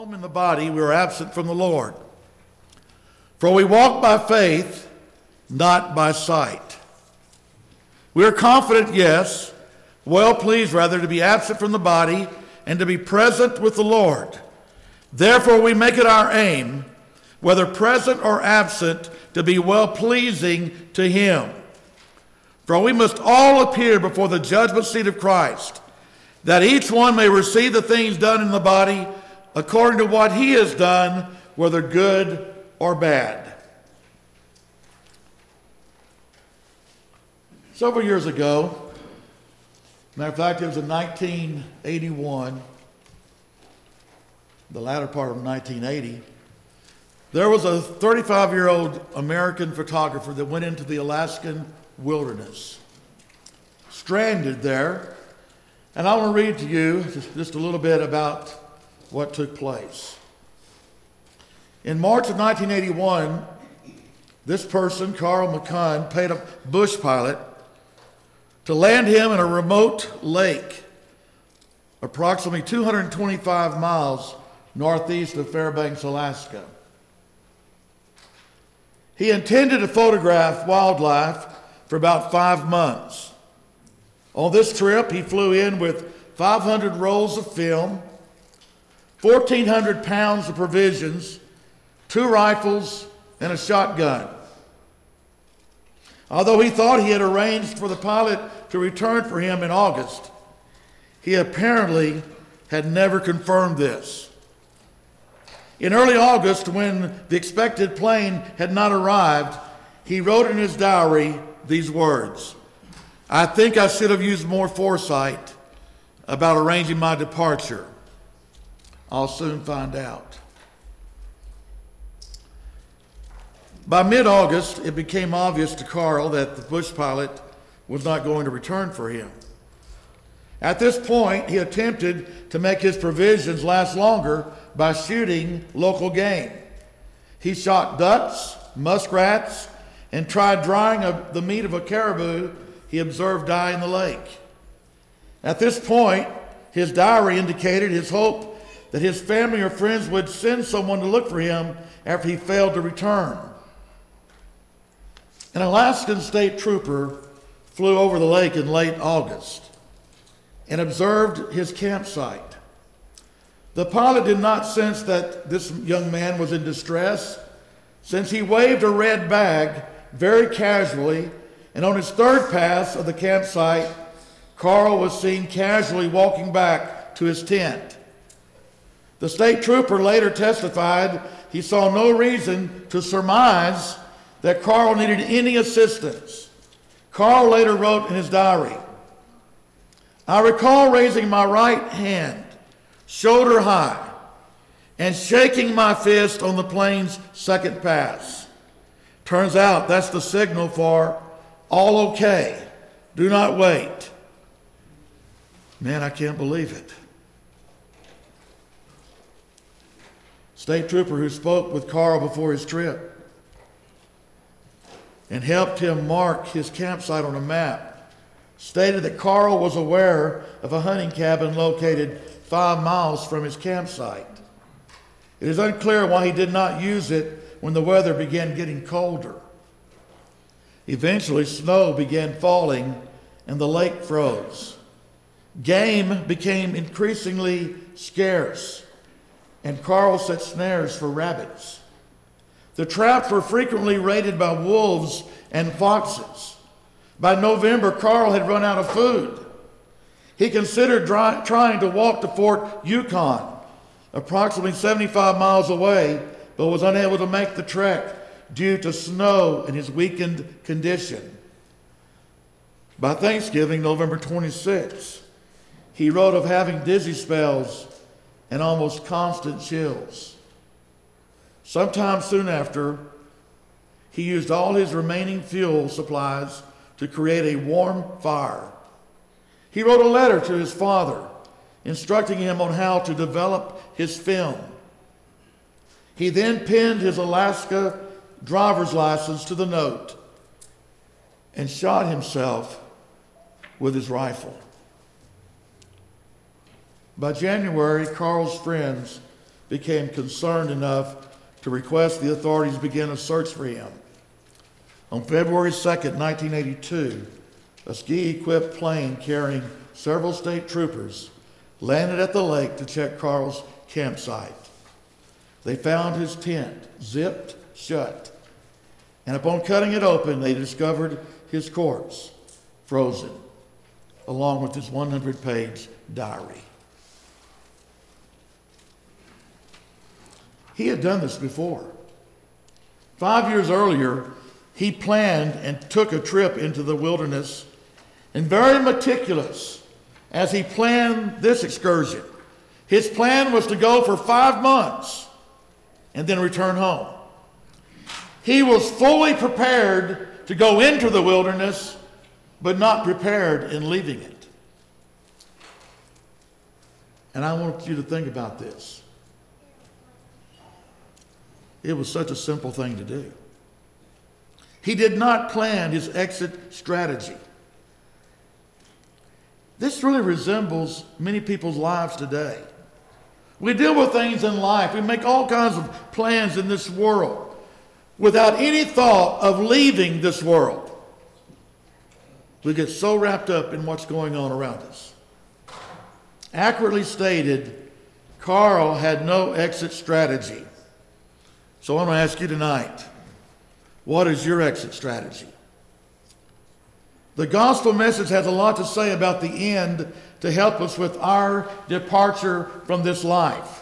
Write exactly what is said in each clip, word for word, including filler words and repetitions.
home in the body, we are absent from the Lord. For we walk by faith, not by sight. We are confident, yes, well pleased rather to be absent from the body and to be present with the Lord. Therefore we make it our aim, whether present or absent, to be well-pleasing to him. For we must all appear before the judgment seat of Christ, that each one may receive the things done in the body according to what he has done, whether good or bad. Several years ago, matter of fact, it was in nineteen eighty-one, the latter part of nineteen eighty, there was a thirty-five-year-old American photographer that went into the Alaskan wilderness, stranded there. And I want to read to you just a little bit about what took place. In March of nineteen eighty-one, this person, Carl McCunn, paid a bush pilot to land him in a remote lake approximately two hundred twenty-five miles northeast of Fairbanks, Alaska. He intended to photograph wildlife for about five months. On this trip, he flew in with five hundred rolls of film, fourteen hundred pounds of provisions, two rifles, and a shotgun. Although he thought he had arranged for the pilot to return for him in August, he apparently had never confirmed this. In early August, when the expected plane had not arrived, he wrote in his diary these words: "I think I should have used more foresight about arranging my departure. I'll soon find out." By mid-August, it became obvious to Carl that the bush pilot was not going to return for him. At this point, he attempted to make his provisions last longer by shooting local game. He shot ducks, muskrats, and tried drying a, the meat of a caribou he observed die in the lake. At this point, his diary indicated his hope that his family or friends would send someone to look for him after he failed to return. An Alaskan state trooper flew over the lake in late August and observed his campsite. The pilot did not sense that this young man was in distress, since he waved a red bag very casually, and on his third pass of the campsite, Carl was seen casually walking back to his tent. The state trooper later testified he saw no reason to surmise that Carl needed any assistance. Carl later wrote in his diary, "I recall raising my right hand, shoulder high, and shaking my fist on the plane's second pass. Turns out that's the signal for all okay. Do not wait." Man, I can't believe it. State trooper who spoke with Carl before his trip and helped him mark his campsite on a map stated that Carl was aware of a hunting cabin located five miles from his campsite. It is unclear why he did not use it when the weather began getting colder. Eventually, snow began falling and the lake froze. Game became increasingly scarce, and Carl set snares for rabbits. The traps were frequently raided by wolves and foxes. By November, Carl had run out of food. He considered dry, trying to walk to Fort Yukon, approximately seventy-five miles away, but was unable to make the trek due to snow and his weakened condition. By Thanksgiving, November twenty-sixth, he wrote of having dizzy spells and almost constant chills. Sometime soon after, he used all his remaining fuel supplies to create a warm fire. He wrote a letter to his father, instructing him on how to develop his film. He then pinned his Alaska driver's license to the note and shot himself with his rifle. By January, Carl's friends became concerned enough to request the authorities begin a search for him. On February second, nineteen eighty-two, a ski-equipped plane carrying several state troopers landed at the lake to check Carl's campsite. They found his tent zipped shut, and upon cutting it open, they discovered his corpse, frozen, along with his one hundred page diary. He had done this before. Five years earlier, he planned and took a trip into the wilderness, and very meticulous as he planned this excursion. His plan was to go for five months and then return home. He was fully prepared to go into the wilderness, but not prepared in leaving it. And I want you to think about this. It was such a simple thing to do. He did not plan his exit strategy. This really resembles many people's lives today. We deal with things in life. We make all kinds of plans in this world without any thought of leaving this world. We get so wrapped up in what's going on around us. Accurately stated, Carl had no exit strategy. So I want to ask you tonight, what is your exit strategy? The gospel message has a lot to say about the end to help us with our departure from this life.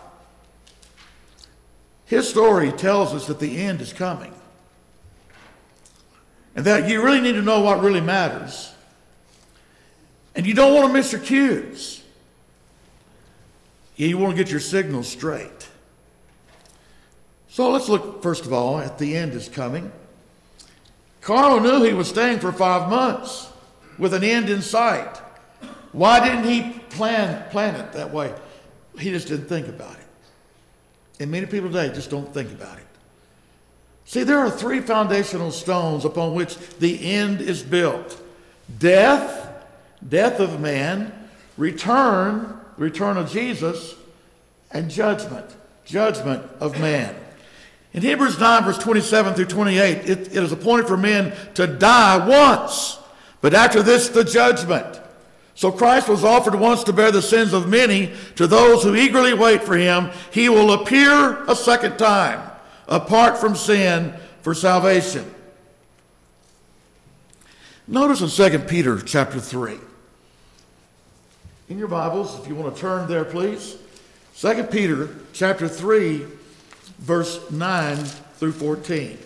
His story tells us that the end is coming, and that you really need to know what really matters. And you don't want to miss your cues. You want to get your signals straight. So let's look, first of all, at the end is coming. Carl knew he was staying for five months with an end in sight. Why didn't he plan, plan it that way? He just didn't think about it. And many people today just don't think about it. See, there are three foundational stones upon which the end is built. Death, death of man, return, return of Jesus, and judgment, judgment of man. In Hebrews nine, verse twenty-seven through twenty-eight, it, it is appointed for men to die once, but after this, the judgment. So Christ was offered once to bear the sins of many. To those who eagerly wait for him, he will appear a second time, apart from sin, for salvation. Notice in Second Peter chapter three. In your Bibles, if you want to turn there, please. Second Peter chapter three, verse nine through fourteen.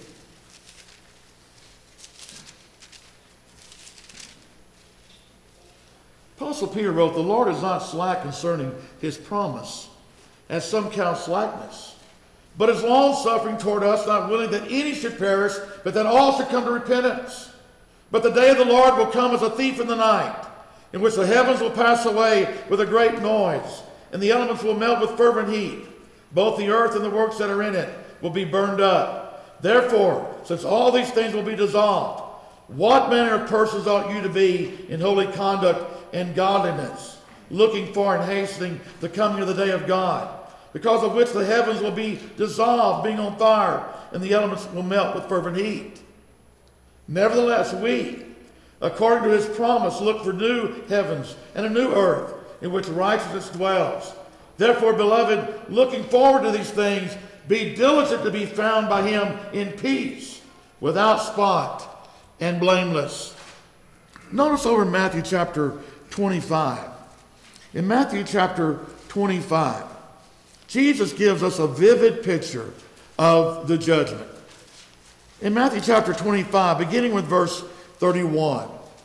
Apostle Peter wrote, "The Lord is not slack concerning his promise, as some count slackness, but is long-suffering toward us, not willing that any should perish, but that all should come to repentance. But the day of the Lord will come as a thief in the night, in which the heavens will pass away with a great noise, and the elements will melt with fervent heat. Both the earth and the works that are in it will be burned up. Therefore, since all these things will be dissolved, what manner of persons ought you to be in holy conduct and godliness, looking for and hastening the coming of the day of God, because of which the heavens will be dissolved, being on fire, and the elements will melt with fervent heat? Nevertheless, we, according to his promise, look for new heavens and a new earth, in which righteousness dwells. Therefore, beloved, looking forward to these things, be diligent to be found by him in peace, without spot and blameless." Notice over in Matthew chapter twenty-five. In Matthew chapter twenty-five, Jesus gives us a vivid picture of the judgment. In Matthew chapter twenty-five, beginning with verse thirty-one,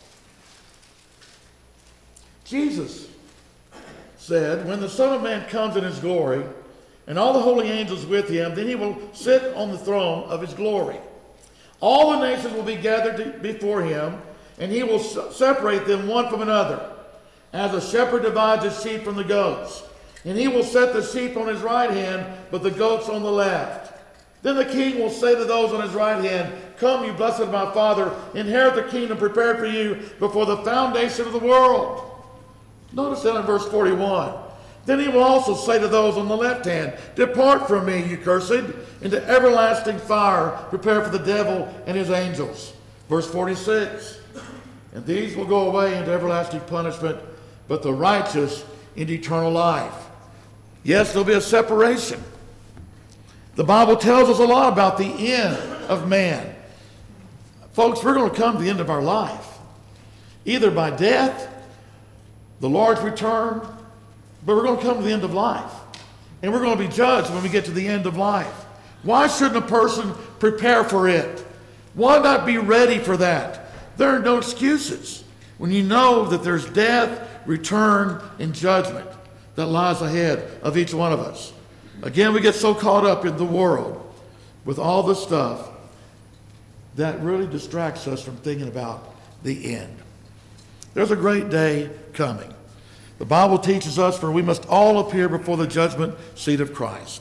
Jesus said, "When the Son of Man comes in his glory, and all the holy angels with him, then he will sit on the throne of his glory. All the nations will be gathered before him, and he will separate them one from another, as a shepherd divides his sheep from the goats. And he will set the sheep on his right hand, but the goats on the left. Then the king will say to those on his right hand, 'Come, you blessed of my Father, inherit the kingdom prepared for you before the foundation of the world.'" Notice that in verse forty-one. Then he will also say to those on the left hand, depart from me, you cursed, into everlasting fire, prepared for the devil and his angels. Verse forty-six, and these will go away into everlasting punishment, but the righteous into eternal life. Yes, there'll be a separation. The Bible tells us a lot about the end of man. Folks, we're going to come to the end of our life, either by death, the Lord's return, but we're going to come to the end of life. And we're going to be judged when we get to the end of life. Why shouldn't a person prepare for it? Why not be ready for that? There are no excuses when you know that there's death, return, and judgment that lies ahead of each one of us. Again, we get so caught up in the world with all the stuff that really distracts us from thinking about the end. There's a great day coming. The Bible teaches us, for we must all appear before the judgment seat of Christ.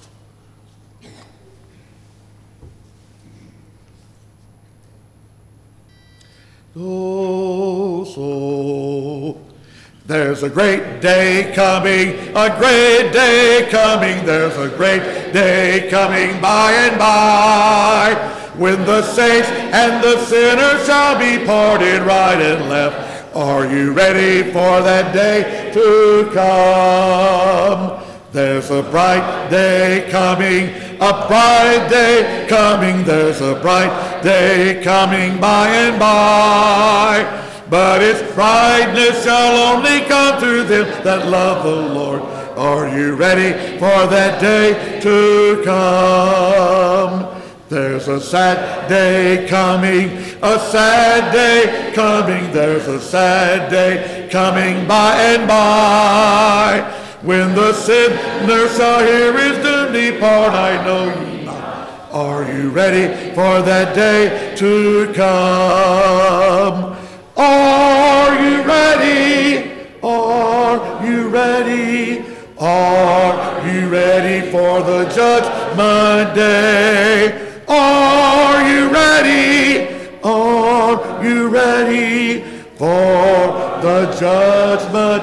Oh, so there's a great day coming, a great day coming, there's a great day coming by and by, when the saints and the sinners shall be parted right and left. Are you ready for that day to come? There's a bright day coming, a bright day coming, there's a bright day coming by and by. But its brightness shall only come to them that love the Lord. Are you ready for that day to come? There's a sad day coming, a sad day coming, there's a sad day coming by and by, when the sinner shall hear his doom depart. I know ye not. Are you ready for that day to come? Are you ready? Are you ready? Are you ready for the judgment day? Are you ready? Are you ready for the judgment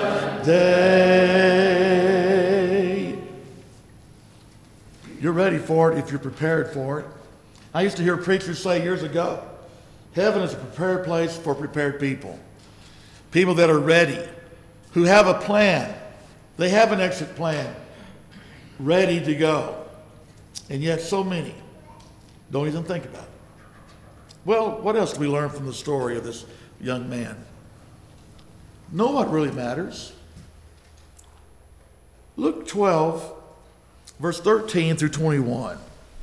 day? You're ready for it if you're prepared for it. I used to hear preachers say years ago, heaven is a prepared place for prepared people. People that are ready, who have a plan. They have an exit plan, ready to go. And yet so many don't even think about it. Well, what else do we learn from the story of this young man? Know what really matters. Luke twelve, verse thirteen through twenty-one.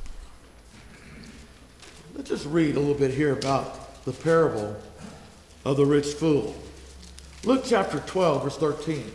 Let's just read a little bit here about the parable of the rich fool. Luke chapter twelve, verse thirteen.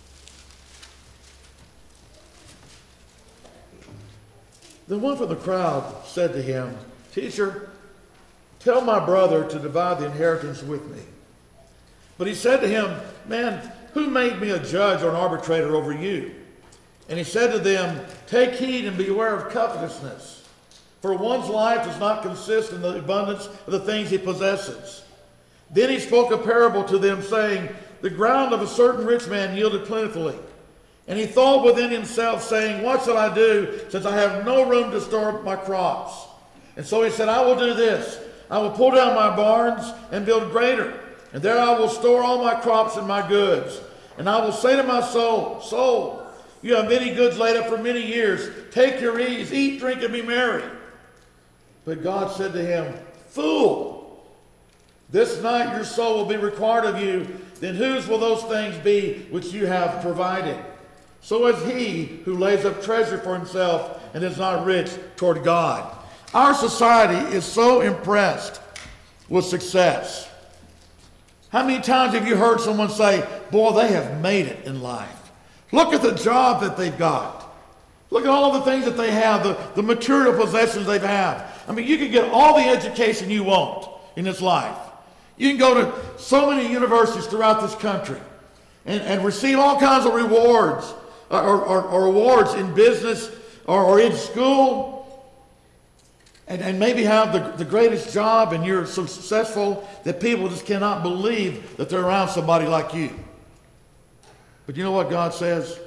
Then one from the crowd said to him, Teacher, tell my brother to divide the inheritance with me. But he said to him, Man, who made me a judge or an arbitrator over you? And he said to them, Take heed and beware of covetousness, for one's life does not consist in the abundance of the things he possesses. Then he spoke a parable to them, saying, The ground of a certain rich man yielded plentifully. And he thought within himself, saying, What shall I do, since I have no room to store up my crops? And so he said, I will do this. I will pull down my barns and build greater. And there I will store all my crops and my goods. And I will say to my soul, Soul, you have many goods laid up for many years. Take your ease, eat, drink, and be merry. But God said to him, Fool, this night your soul will be required of you. Then whose will those things be which you have provided? So is he who lays up treasure for himself and is not rich toward God. Our society is so impressed with success. How many times have you heard someone say, boy, they have made it in life. Look at the job that they've got. Look at all the things that they have, the, the material possessions they have. I mean, you can get all the education you want in this life. You can go to so many universities throughout this country and, and receive all kinds of rewards or, or, or awards in business or, or in school. And, and maybe have the, the greatest job, and you're so successful that people just cannot believe that they're around somebody like you. But you know what God says?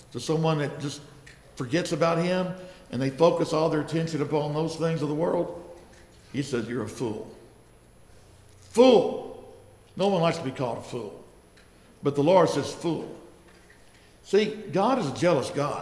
to someone that just forgets about him and they focus all their attention upon those things of the world, he says, you're a fool. Fool. No one likes to be called a fool. But the Lord says, fool. See, God is a jealous God.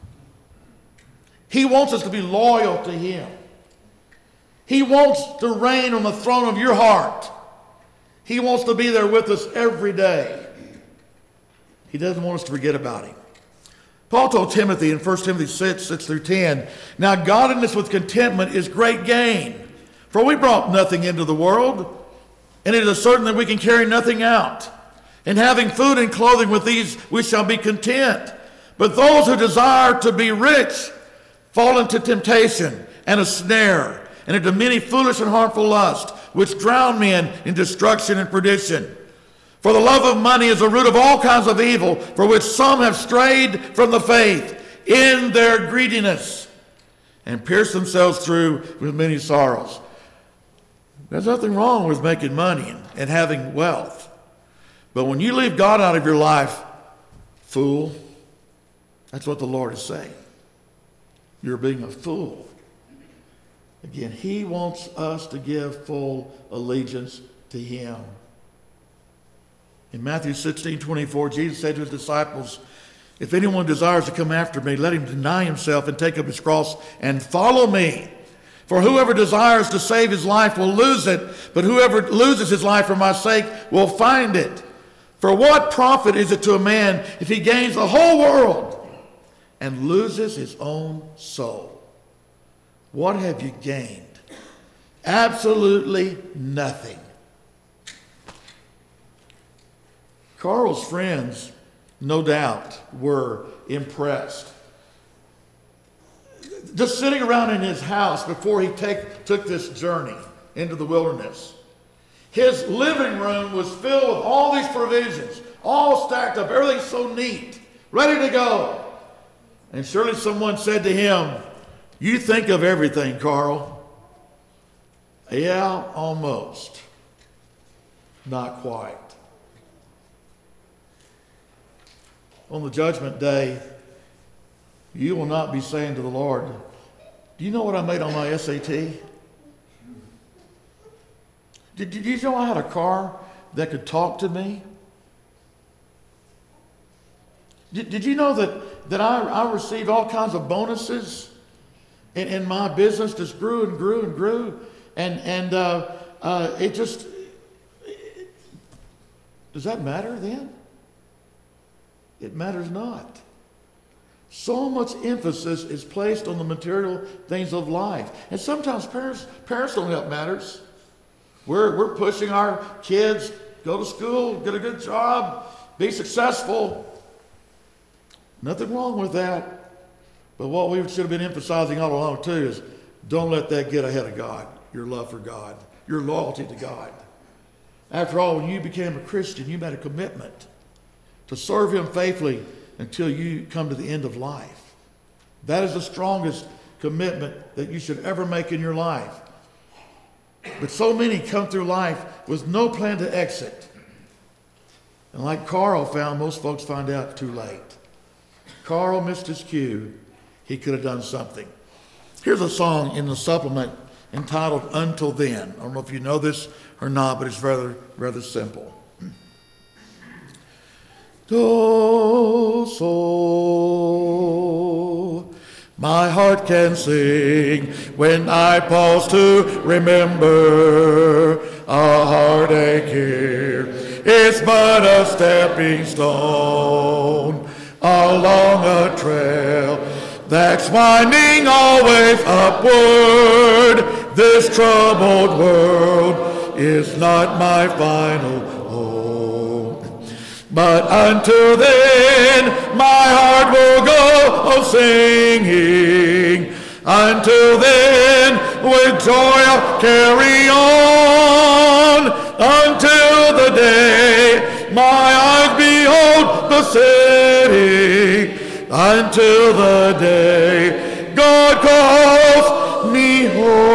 He wants us to be loyal to him. He wants to reign on the throne of your heart. He wants to be there with us every day. He doesn't want us to forget about him. Paul told Timothy in First Timothy six, six through ten, now godliness with contentment is great gain. For we brought nothing into the world, and it is certain that we can carry nothing out. And having food and clothing, with these we shall be content. But those who desire to be rich fall into temptation and a snare, and into many foolish and harmful lusts, which drown men in destruction and perdition. For the love of money is the root of all kinds of evil, for which some have strayed from the faith in their greediness, and pierced themselves through with many sorrows. There's nothing wrong with making money and having wealth. But when you leave God out of your life, fool, that's what the Lord is saying. You're being a fool. Again, he wants us to give full allegiance to him. In Matthew sixteen, twenty-four, Jesus said to his disciples, if anyone desires to come after me, let him deny himself and take up his cross and follow me. For whoever desires to save his life will lose it, but whoever loses his life for my sake will find it. For what profit is it to a man if he gains the whole world and loses his own soul? What have you gained? Absolutely nothing. Carl's friends, no doubt, were impressed. Just sitting around in his house before he take, took this journey into the wilderness, his living room was filled with all these provisions, all stacked up, everything so neat, ready to go. And surely someone said to him, you think of everything, Carl. Yeah, almost. Not quite. On the judgment day, you will not be saying to the Lord, do you know what I made on my S A T? Did, did you know I had a car that could talk to me? Did, did you know that, that I, I received all kinds of bonuses? And, and my business just grew and grew and grew. And, and uh, uh, it just, it, does that matter then? It matters not. So much emphasis is placed on the material things of life. And sometimes parents, parents don't help matters. We're, we're pushing our kids, go to school, get a good job, be successful. Nothing wrong with that. But what we should have been emphasizing all along too is don't let that get ahead of God, your love for God, your loyalty to God. After all, when you became a Christian, you made a commitment to serve him faithfully until you come to the end of life. That is the strongest commitment that you should ever make in your life. But so many come through life with no plan to exit. And like Carl found, most folks find out too late. Carl missed his cue. He could have done something. Here's a song in the supplement entitled Until Then. I don't know if you know this or not, but it's rather, rather simple. Oh, soul, my heart can sing when I pause to remember a heartache here. It's but a stepping stone along a trail that's winding always upward. This troubled world is not my final home. But until then, my heart will go singing. Until then, with joy I'll carry on. Until the day my eyes behold the city. Until the day God calls me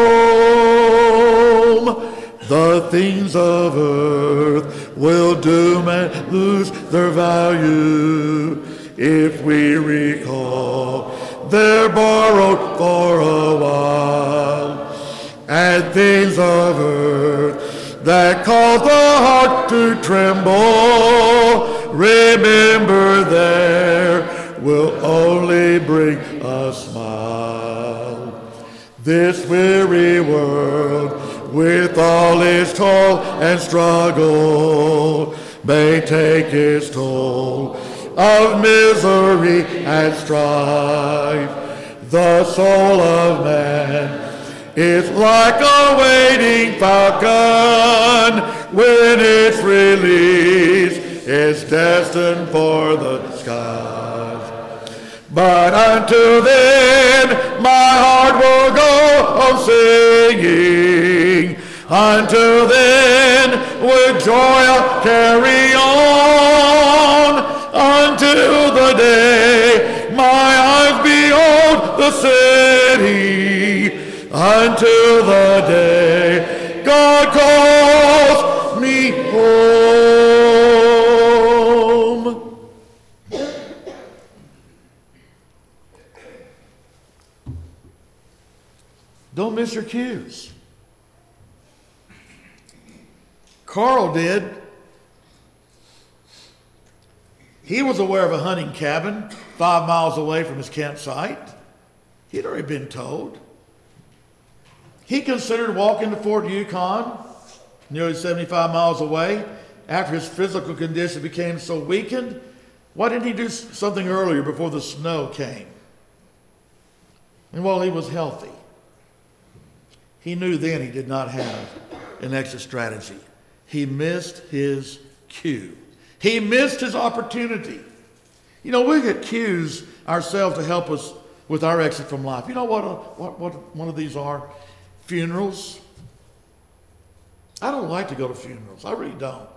home. The things of earth will doom and lose their value if we recall they're borrowed for a while, and things of earth that cause the heart to tremble, remember there will only bring a smile. This weary world, with all its toil and struggle, may take its toll of misery and strife. The soul of man is like a waiting falcon. When it's released, it's destined for the skies. But until then, my heart will go on singing. Until then, with joy I'll carry on. Until the day my eyes behold the city. Until the day God calls me home. Don't miss your cues. Carl did. He was aware of a hunting cabin five miles away from his campsite. He'd already been told. He considered walking to Fort Yukon, nearly seventy-five miles away, after his physical condition became so weakened. Why didn't he do something earlier before the snow came? And while he was healthy, he knew then he did not have an exit strategy. He missed his cue. He missed his opportunity. You know, we get cues ourselves to help us with our exit from life. You know what, a, what, what one of these are? Funerals. I don't like to go to funerals. I really don't.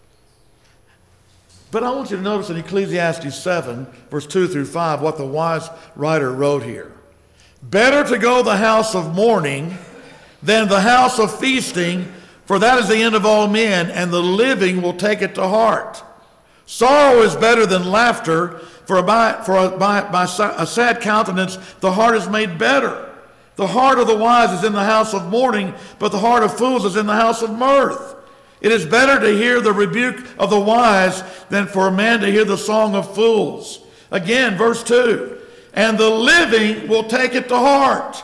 But I want you to notice in Ecclesiastes seven, verse two through five, what the wise writer wrote here. Better to go the house of mourning than the house of feasting, for that is the end of all men, and the living will take it to heart. Sorrow is better than laughter, for by, for a, by, by a sad countenance the heart is made better. The heart of the wise is in the house of mourning, but the heart of fools is in the house of mirth. It is better to hear the rebuke of the wise than for a man to hear the song of fools. Again, verse two, and the living will take it to heart.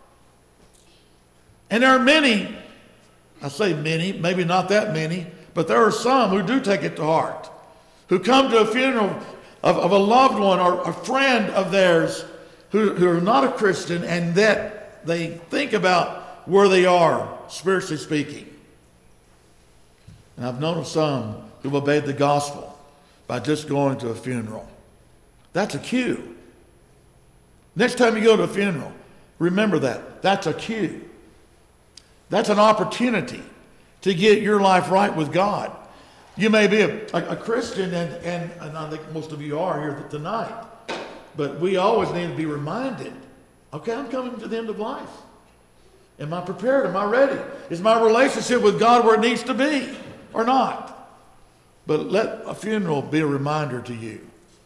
And there are many, I say many, maybe not that many, but there are some who do take it to heart, who come to a funeral of, of a loved one or a friend of theirs who, who are not a Christian, and that they think about where they are, spiritually speaking. And I've known of some who've obeyed the gospel by just going to a funeral. That's a cue. Next time you go to a funeral, remember that. That's a cue. That's an opportunity to get your life right with God. You may be a, a, a Christian, and, and, and I think most of you are here tonight, but we always need to be reminded, okay, I'm coming to the end of life. Am I prepared? Am I ready? Is my relationship with God where it needs to be or not? But let a funeral be a reminder to you.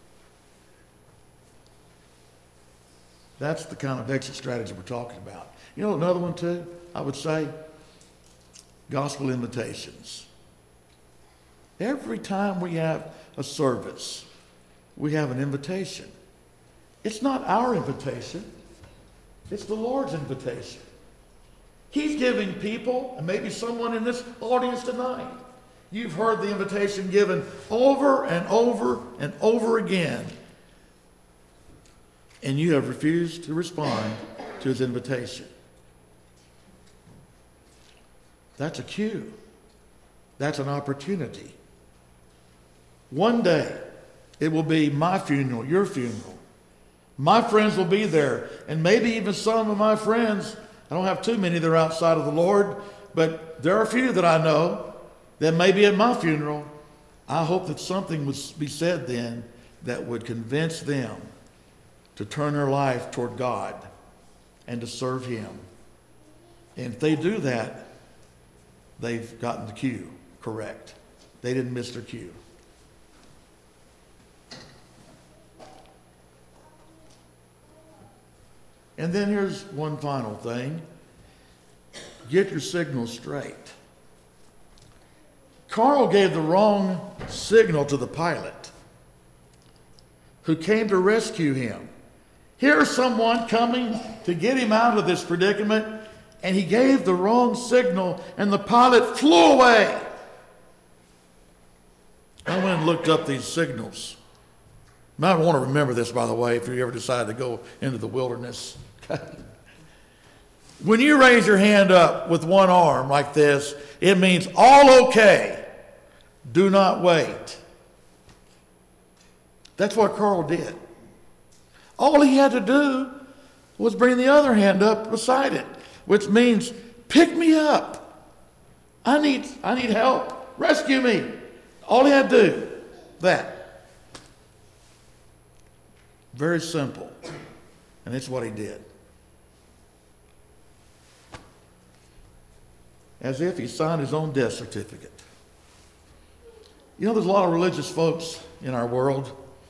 That's the kind of exit strategy we're talking about. You know another one too? I would say gospel invitations. Every time we have a service, we have an invitation. It's not our invitation. It's the Lord's invitation. He's giving people, and maybe someone in this audience tonight, you've heard the invitation given over and over and over again, and you have refused to respond to his invitation. That's a cue. That's an opportunity. One day, it will be my funeral, your funeral. My friends will be there, and maybe even some of my friends, I don't have too many that are outside of the Lord, but there are a few that I know that may be at my funeral. I hope that something would be said then that would convince them to turn their life toward God and to serve him. And if they do that, they've gotten the cue correct. They didn't miss their cue. And then here's one final thing. Get your signal straight. Carl gave the wrong signal to the pilot who came to rescue him. Here's someone coming to get him out of this predicament, and he gave the wrong signal, and the pilot flew away. I went and looked up these signals. You might want to remember this, by the way, if you ever decide to go into the wilderness. When you raise your hand up with one arm like this, it means all okay. Do not wait. That's what Carl did. All he had to do was bring the other hand up beside it, which means pick me up. I need, I need help. Rescue me. All he had to do, that. Very simple. And it's what he did. As if he signed his own death certificate. You know, there's a lot of religious folks in our world,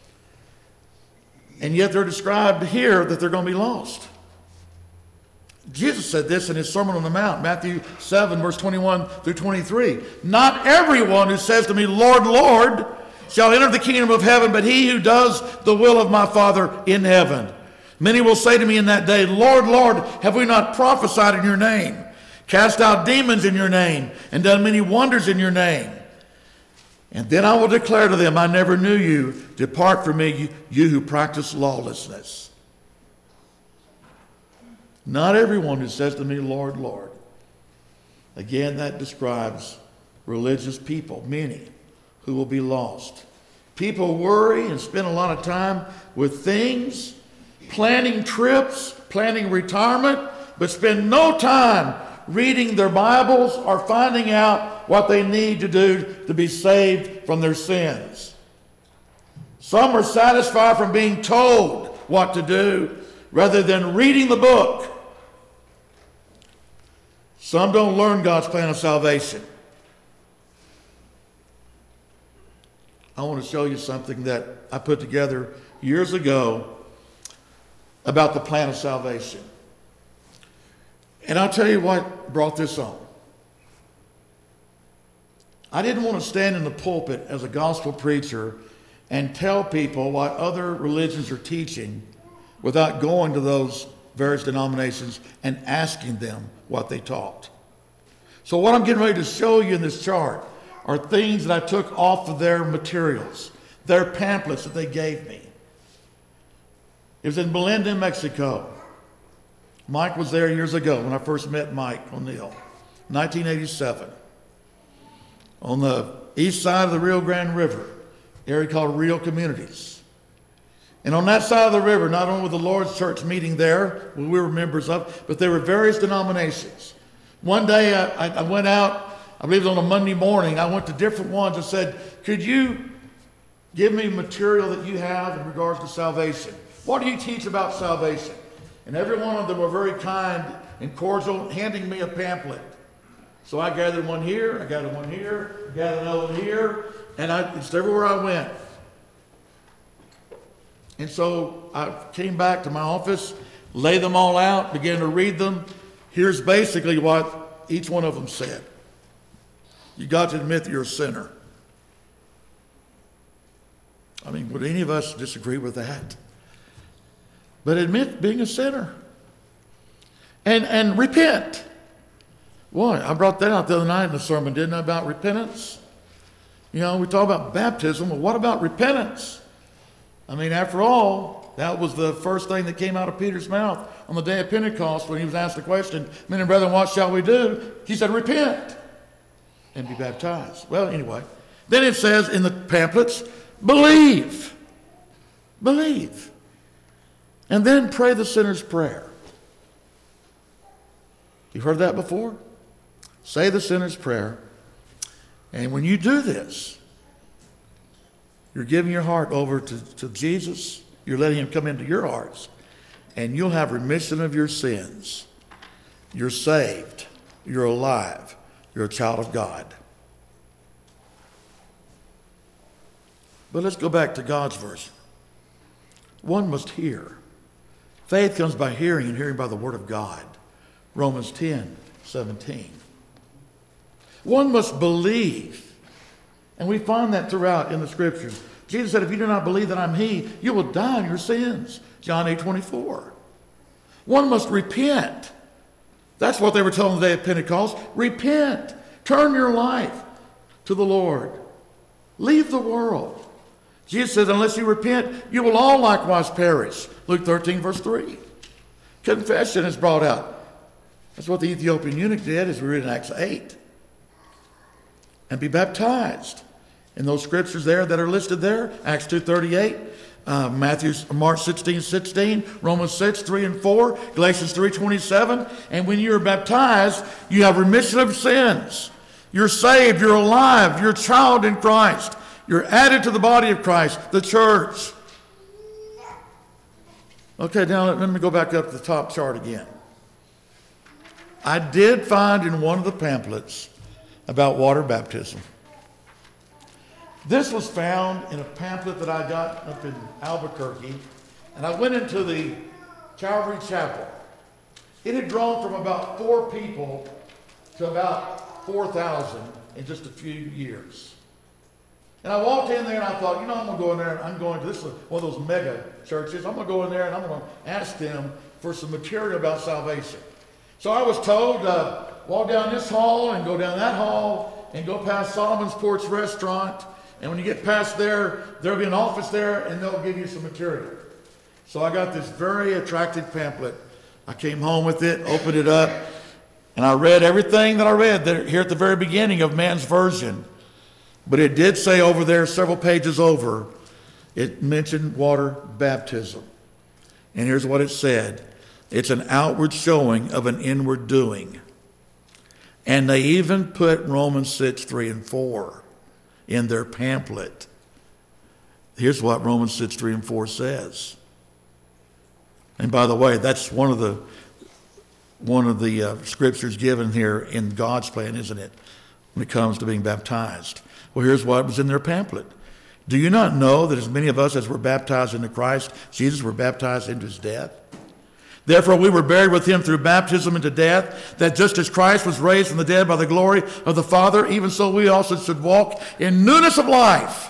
and yet they're described here that they're going to be lost. Jesus said this in his Sermon on the Mount, Matthew seven, verse twenty-one through twenty-three. Not everyone who says to me, Lord, Lord, shall enter the kingdom of heaven, but he who does the will of my Father in heaven. Many will say to me in that day, Lord, Lord, have we not prophesied in your name, cast out demons in your name, and done many wonders in your name? And then I will declare to them, I never knew you. Depart from me, you, you who practice lawlessness. Not everyone who says to me, Lord, Lord. Again, that describes religious people, many who will be lost. People worry and spend a lot of time with things, planning trips, planning retirement, but spend no time reading their Bibles or finding out what they need to do to be saved from their sins. Some are satisfied from being told what to do rather than reading the book. Some don't learn God's plan of salvation. I want to show you something that I put together years ago about the plan of salvation. And I'll tell you what brought this on. I didn't want to stand in the pulpit as a gospel preacher and tell people what other religions are teaching without going to those various denominations and asking them what they taught. So what I'm getting ready to show you in this chart are things that I took off of their materials, their pamphlets that they gave me. It was in Belinda, Mexico. Mike was there years ago when I first met Mike O'Neill, nineteen eighty-seven. On the east side of the Rio Grande River, area called Rio Communities. And on that side of the river, not only was the Lord's Church meeting there, we were members of, but there were various denominations. One day I, I went out, I believe it was on a Monday morning, I went to different ones and said, could you give me material that you have in regards to salvation? What do you teach about salvation? And every one of them were very kind and cordial, handing me a pamphlet. So I gathered one here, I gathered one here, gathered another one here, and I, it's everywhere I went. And so I came back to my office, laid them all out, began to read them. Here's basically what each one of them said. You got to admit that you're a sinner. I mean, would any of us disagree with that? But admit being a sinner. And, and repent. Boy, I brought that out the other night in the sermon, didn't I, about repentance? You know, we talk about baptism. Well, what about repentance? I mean, after all, that was the first thing that came out of Peter's mouth on the day of Pentecost when he was asked the question, men and brethren, what shall we do? He said, repent and be baptized. Well, anyway, then it says in the pamphlets, believe. Believe. And then pray the sinner's prayer. You've heard that before? Say the sinner's prayer. And when you do this, you're giving your heart over to, to Jesus. You're letting him come into your hearts. And you'll have remission of your sins. You're saved. You're alive. You're a child of God. But let's go back to God's version. One must hear Faith comes by hearing, and hearing by the word of God. Romans ten seventeen. One must believe. And we find that throughout in the scriptures. Jesus said, if you do not believe that I'm he, you will die in your sins. John eight twenty-four. One must repent. That's what they were told on the day of Pentecost. Repent. Turn your life to the Lord. Leave the world. Jesus said, unless you repent, you will all likewise perish. Luke thirteen, verse three. Confession is brought out. That's what the Ethiopian eunuch did, as we read in Acts eight. And be baptized. In those scriptures there that are listed there, Acts two thirty-eight, uh, Matthew, Mark sixteen sixteen, Romans six, three and four, Galatians three twenty-seven. And when you are baptized, you have remission of sins. You're saved, you're alive, you're a child in Christ. You're added to the body of Christ, the church. Okay, now let, let me go back up to the top chart again. I did find in one of the pamphlets about water baptism. This was found in a pamphlet that I got up in Albuquerque, and I went into the Calvary Chapel. It had grown from about four people to about four thousand in just a few years. And I walked in there and I thought, you know, I'm going to go in there and I'm going to, this is one of those mega churches. I'm going to go in there and I'm going to ask them for some material about salvation. So I was told, uh, walk down this hall and go down that hall and go past Solomon's Porch Restaurant. And when you get past there, there'll be an office there and they'll give you some material. So I got this very attractive pamphlet. I came home with it, opened it up, and I read everything that I read there, here at the very beginning of man's version. But it did say over there, several pages over, it mentioned water baptism. And here's what it said. It's an outward showing of an inward doing. And they even put Romans six, three and four in their pamphlet. Here's what Romans six, three and four says. And by the way, that's one of the one of the uh, scriptures given here in God's plan, isn't it? When it comes to being baptized. Well, here's what was in their pamphlet. Do you not know that as many of us as were baptized into Christ, Jesus were baptized into his death? Therefore we were buried with him through baptism into death, that just as Christ was raised from the dead by the glory of the Father, even so we also should walk in newness of life.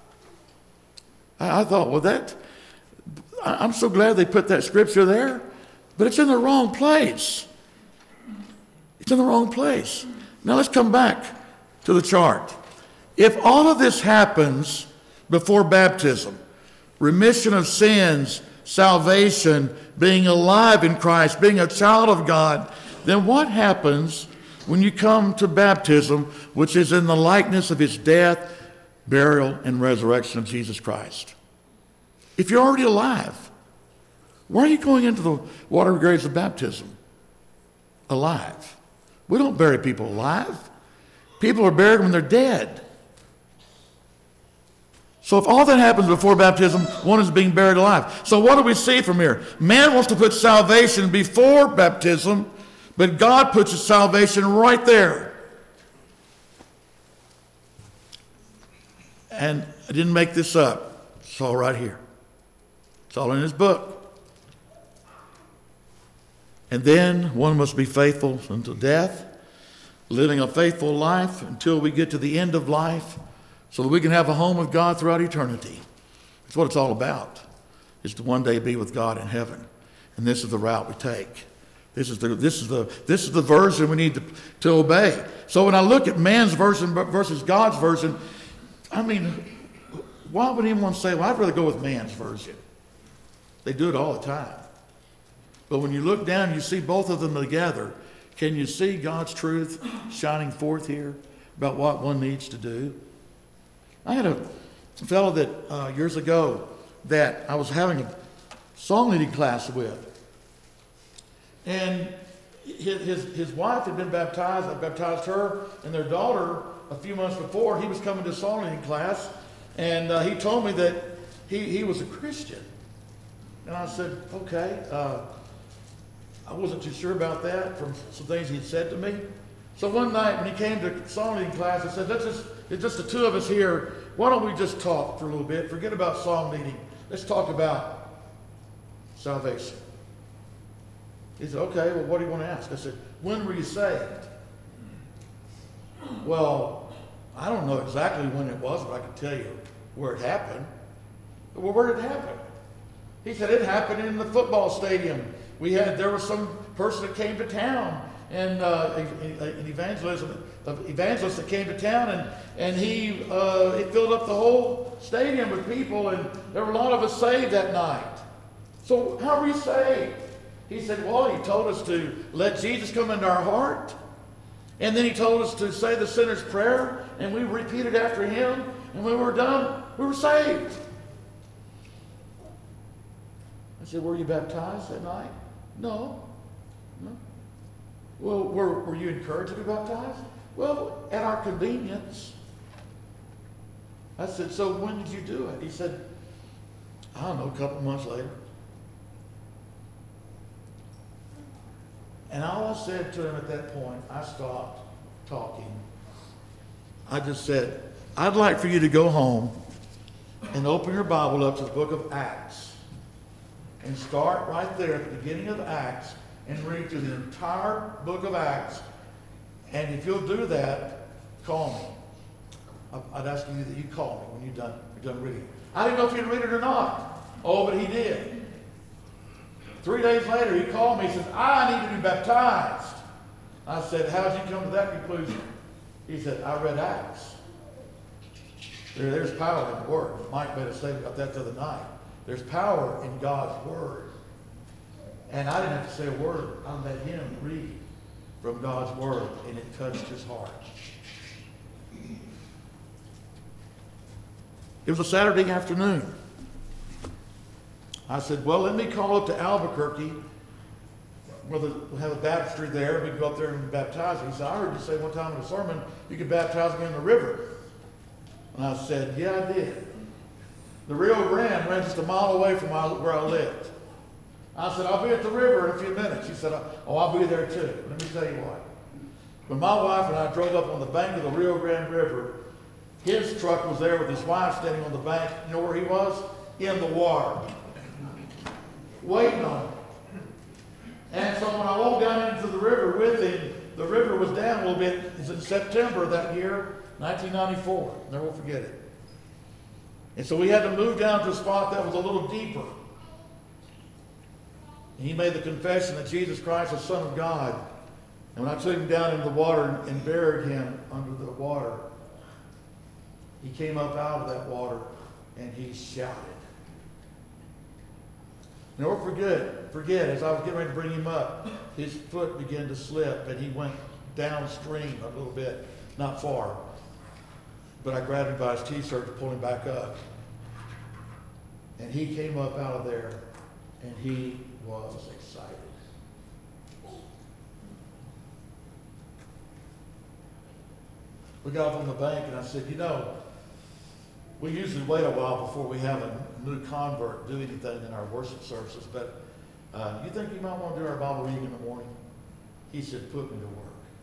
I, I thought, well, that, I, I'm so glad they put that scripture there, but it's in the wrong place. It's in the wrong place. Now let's come back to the chart. If all of this happens before baptism, remission of sins, salvation, being alive in Christ, being a child of God, then what happens when you come to baptism, which is in the likeness of his death, burial, and resurrection of Jesus Christ? If you're already alive, why are you going into the water graves of baptism? Alive. We don't bury people alive. People are buried when they're dead. So if all that happens before baptism, one is being buried alive. So what do we see from here? Man wants to put salvation before baptism, but God puts his salvation right there. And I didn't make this up. It's all right here. It's all in his book. And then one must be faithful until death, living a faithful life until we get to the end of life, so that we can have a home with God throughout eternity. That's what it's all about, is to one day be with God in heaven. And this is the route we take. This is the, this is the, this is the version we need to, to obey. So when I look at man's version versus God's version, I mean, why would anyone say, well, I'd rather go with man's version? They do it all the time. But when you look down, you see both of them together. Can you see God's truth shining forth here about what one needs to do? I had a fellow that uh, years ago that I was having a song leading class with. And his, his, his wife had been baptized. I baptized her and their daughter a few months before. He was coming to song leading class. And uh, he told me that he, he was a Christian. And I said, okay. Uh, I wasn't too sure about that from some things he had said to me. So one night when he came to song leading class, I said, let's just, it's just the two of us here. Why don't we just talk for a little bit? Forget about song leading. Let's talk about salvation. He said, okay, well, what do you want to ask? I said, when were you saved? Well, I don't know exactly when it was, but I can tell you where it happened. Well, where did it happen? He said, it happened in the football stadium. We had, there was some person that came to town, and uh, an evangelism, evangelist that came to town, and, and he, uh, he filled up the whole stadium with people, and there were a lot of us saved that night. So how were you saved? He said, well, he told us to let Jesus come into our heart. And then he told us to say the sinner's prayer, and we repeated after him. And when we were done, we were saved. I said, were you baptized that night? No. No. Well, were, were you encouraged to be baptized? Well, at our convenience. I said, so when did you do it? He said, I don't know, a couple of months later. And all I said to him at that point, I stopped talking. I just said, I'd like for you to go home and open your Bible up to the book of Acts. And start right there at the beginning of Acts and read through the entire book of Acts. And if you'll do that, call me. I'd ask you that you call me when you're done, you're done reading. I didn't know if he'd read it or not. Oh, but he did. Three days later, he called me. He said, I need to be baptized. I said, how'd you come to that conclusion? He said, I read Acts. There, there's power in the Word. Mike made a statement about that the other night. There's power in God's Word. And I didn't have to say a word. I let him read from God's Word, and it touched his heart. It was a Saturday afternoon. I said, well, let me call up to Albuquerque. We'll have a baptistry there. We can go up there and baptize him. He said, I heard you say one time in a sermon, you could baptize me in the river. And I said, yeah, I did. The Rio Grande ran just a mile away from where I lived. I said, I'll be at the river in a few minutes. He said, oh, I'll be there too. Let me tell you what. When my wife and I drove up on the bank of the Rio Grande River, his truck was there with his wife standing on the bank. You know where he was? In the water. Waiting on him. And so when I walked down into the river with him, the river was down a little bit. It was in September that year, nineteen ninety-four. Never will forget it. And so we had to move down to a spot that was a little deeper. And he made the confession that Jesus Christ is the Son of God. And when I took him down into the water and buried him under the water, he came up out of that water and he shouted. Never forget, forget, as I was getting ready to bring him up, his foot began to slip and he went downstream a little bit, not far. But I grabbed him by his t-shirt to pull him back up. And he came up out of there and he was excited. We got up on the bank and I said, you know, we usually wait a while before we have a new convert do anything in our worship services, but uh, you think you might want to do our Bible reading in the morning? He said, put me to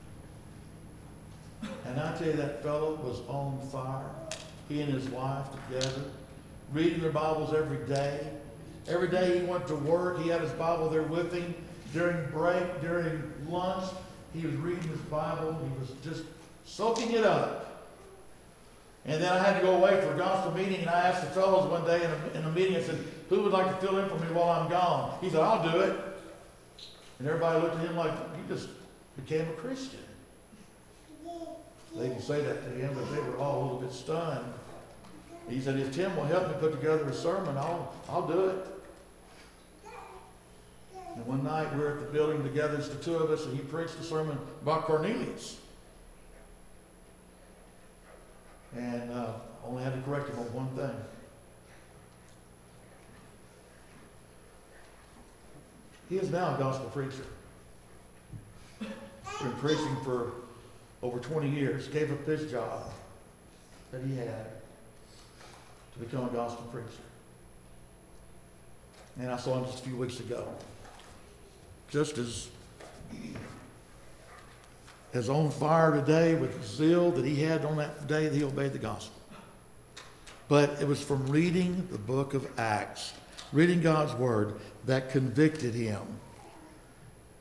work. And I tell you, that fellow was on fire. He and his wife together, reading their Bibles every day. Every day he went to work, he had his Bible there with him. During break, during lunch, he was reading his Bible. He was just soaking it up. And then I had to go away for a gospel meeting, and I asked the fellows one day in a, in a meeting, I said, who would like to fill in for me while I'm gone? He said, I'll do it. And everybody looked at him like, you just became a Christian. They can say that to him, but they were all a little bit stunned. He said, if Tim will help me put together a sermon, I'll, I'll do it. And one night we were at the building together, it's the two of us, and he preached a sermon about Cornelius. And uh, only had to correct him on one thing. He is now a gospel preacher. Been preaching for over twenty years. Gave up his job that he had to become a gospel preacher. And I saw him just a few weeks ago. Just as as on fire today with the zeal that he had on that day that he obeyed the gospel. But it was from reading the book of Acts, reading God's word, that convicted him.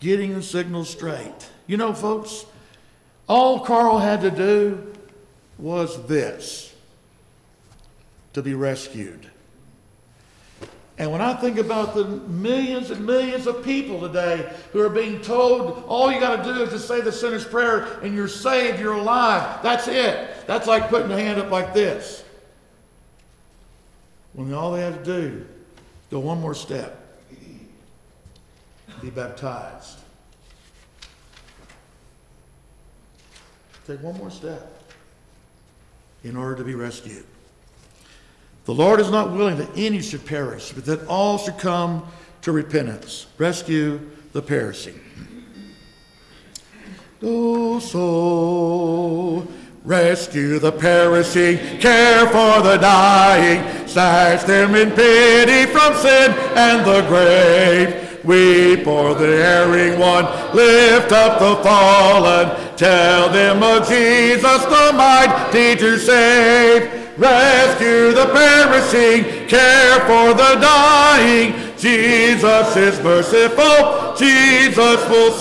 getting the signal straight. You know, folks, all Carl had to do was this, to be rescued. And when I think about the millions and millions of people today who are being told all you got to do is just say the sinner's prayer and you're saved, you're alive. That's it. That's like putting a hand up like this. When all they have to do is go one more step, be baptized. Take one more step in order to be rescued. The Lord is not willing that any should perish, but that all should come to repentance. Rescue the perishing. Oh, so rescue the perishing, care for the dying, snatch them in pity from sin and the grave. Weep o'er the erring one, lift up the fallen, tell them of Jesus the mighty to save. Rescue the perishing, care for the dying. Jesus is merciful, Jesus will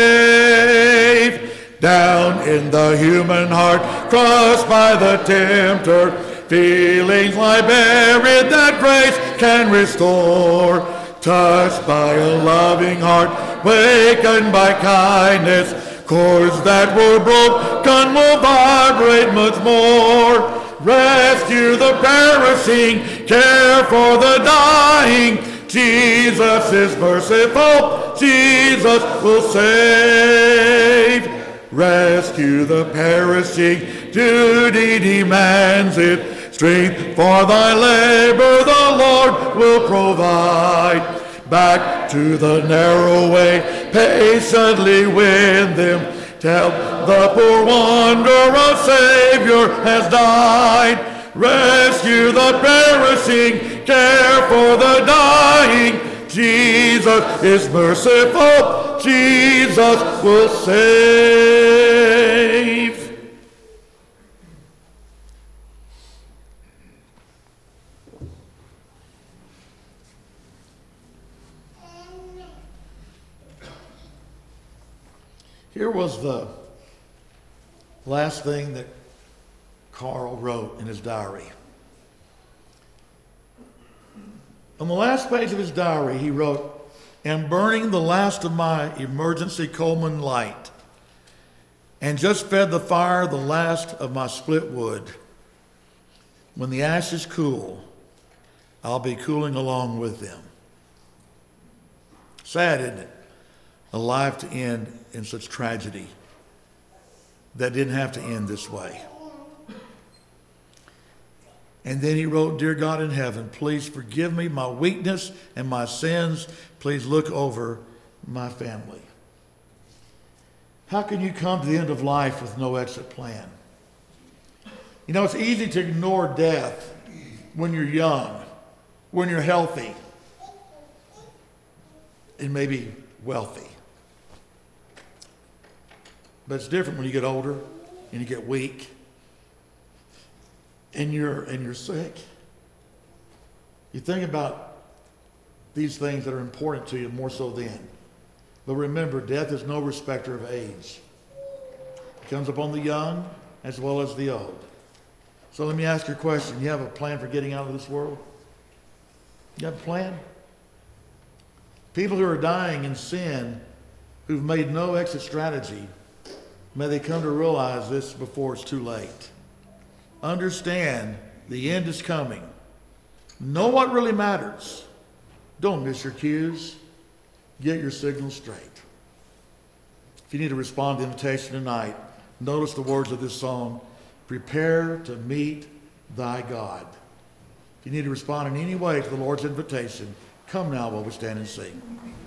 save. Down in the human heart, crushed by the tempter, feelings lie buried that grace can restore. Touched by a loving heart, wakened by kindness, chords that were broken will vibrate much more. Rescue the perishing, care for the dying. Jesus is merciful, Jesus will save. Rescue the perishing, duty demands it. Strength for thy labor the Lord will provide. Back to the narrow way, patiently win them. Tell the poor wanderer a Savior has died. Rescue the perishing, care for the dying. Jesus is merciful, Jesus will save. Here was the last thing that Carl wrote in his diary. On the last page of his diary, he wrote, "Am burning the last of my emergency Coleman light, and just fed the fire the last of my split wood. When the ashes cool, I'll be cooling along with them." Sad, isn't it? A life to end in such tragedy that didn't have to end this way. And then he wrote, "Dear God in heaven, please forgive me my weakness and my sins. Please look over my family." How can you come to the end of life with no exit plan? You know, it's easy to ignore death when you're young, when you're healthy, and maybe wealthy. But it's different when you get older and you get weak and you're and you're sick. You think about these things that are important to you more so then. But remember, death is no respecter of age. It comes upon the young as well as the old. So let me ask you a question. You have a plan for getting out of this world? You have a plan? People who are dying in sin, who've made no exit strategy, may they come to realize this before it's too late. Understand the end is coming. Know what really matters. Don't miss your cues. Get your signals straight. If you need to respond to the invitation tonight, notice the words of this song, "Prepare to meet thy God." If you need to respond in any way to the Lord's invitation, come now while we stand and sing.